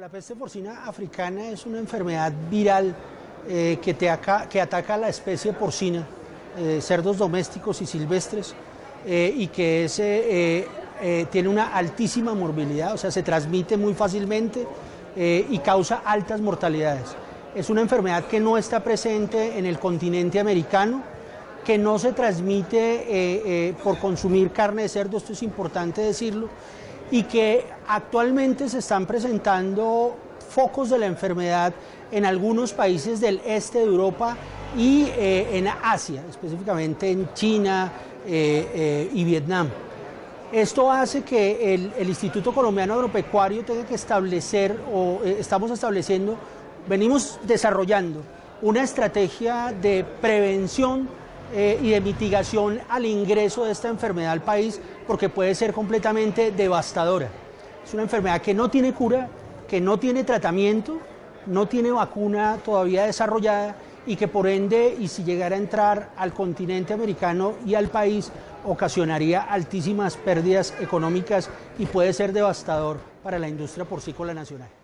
La peste porcina africana es una enfermedad viral que ataca a la especie porcina, cerdos domésticos y silvestres, y que tiene una altísima morbilidad, o sea, se transmite muy fácilmente y causa altas mortalidades. Es una enfermedad que no está presente en el continente americano, que no se transmite por consumir carne de cerdo, esto es importante decirlo, y que actualmente se están presentando focos de la enfermedad en algunos países del este de Europa y en Asia, específicamente en China y Vietnam. Esto hace que el Instituto Colombiano Agropecuario tenga que establecer, venimos desarrollando una estrategia de prevención y de mitigación al ingreso de esta enfermedad al país, porque puede ser completamente devastadora. Es una enfermedad que no tiene cura, que no tiene tratamiento, no tiene vacuna todavía desarrollada y que por ende, y si llegara a entrar al continente americano y al país, ocasionaría altísimas pérdidas económicas y puede ser devastador para la industria porcícola nacional.